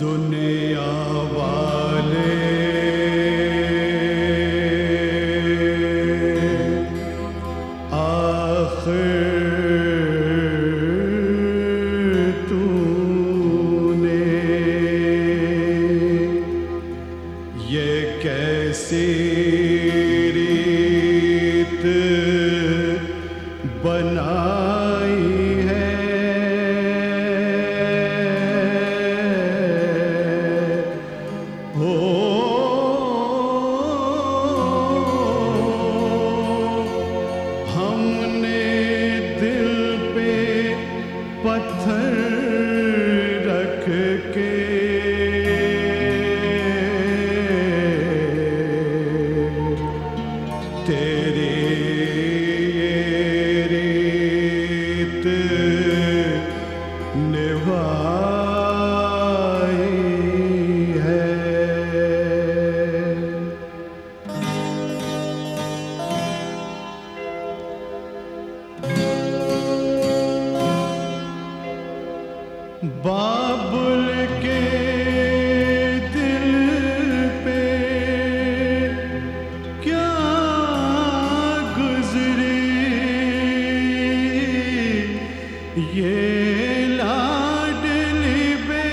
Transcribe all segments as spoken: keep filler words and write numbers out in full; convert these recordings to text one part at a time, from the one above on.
दुनिया वाले आखिर तूने ये कैसी रीत बनाई है, हो हमने दिल पे पत्थर रख के तेरी रीत निभाई है। बाबुल के दिल पे क्या गुजरी ये लाडली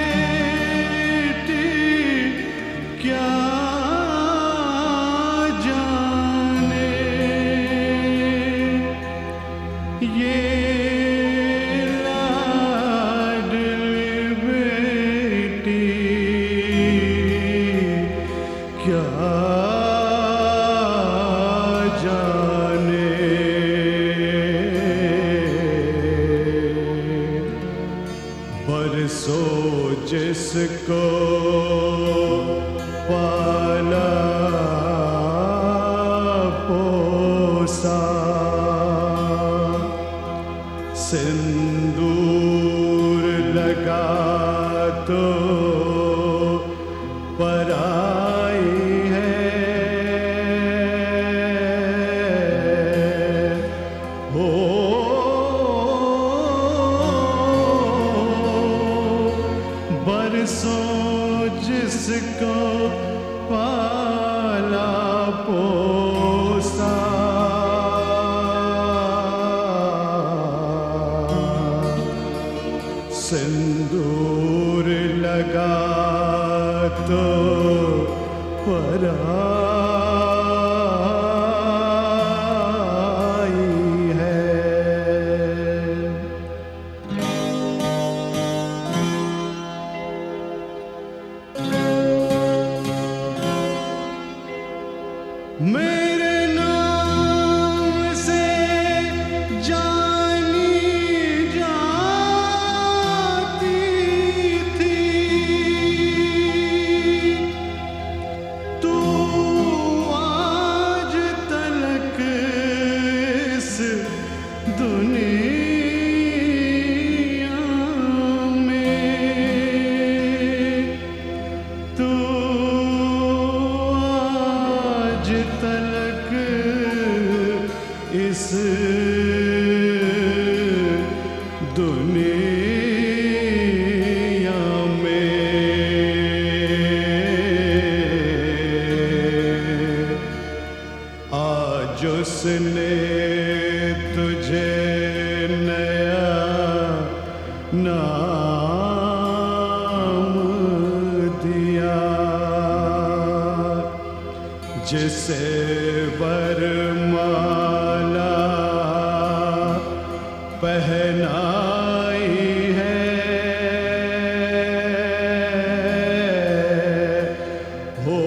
बेटी, क्या जाने ये क्या जाने बरसों जिसको पाला पोसा, सिंदूर लगा तो पराई है, हो बरसों जिसको पाला पोसा, सिंदूर लगा तो पराई है। मेरे नाम से जानी जाती थी, तू आज तलक इस दुनिया में, तू आज तलक इस दुनिया में आज उसने तुझे नया नाम दिया, जिसे वरमाला पहनाई है, हो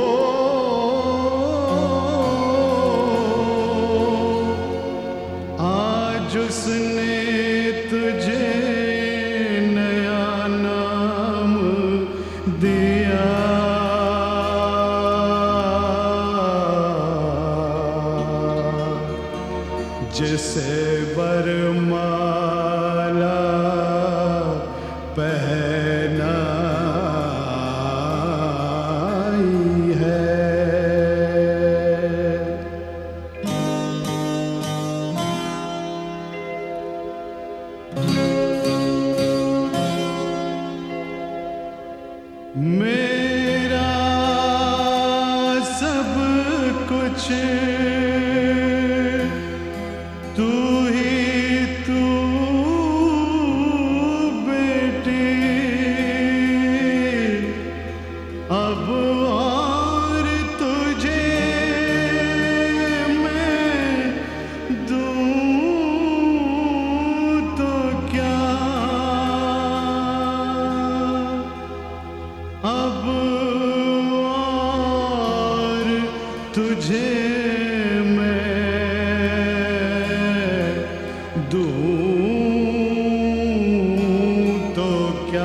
आज उसने तुझे नया नाम दिया, जिसे वरमाला पहनाई है। तो क्या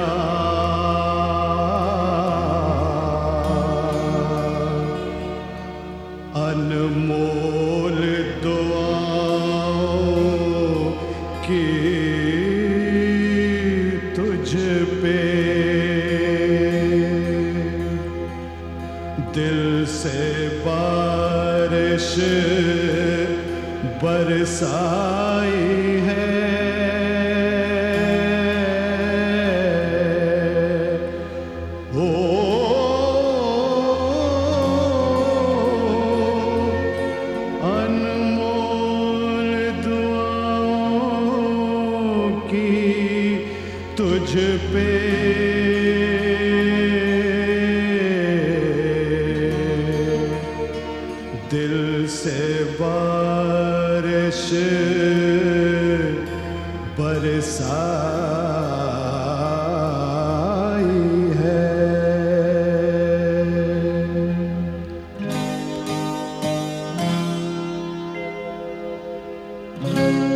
अनमोल दुआओं की तुझ पे दिल से बारिश बरसाई है। ओ अनमोल दुआओं की तुझ पे दिल से बारिश बरसाई है। Thank you.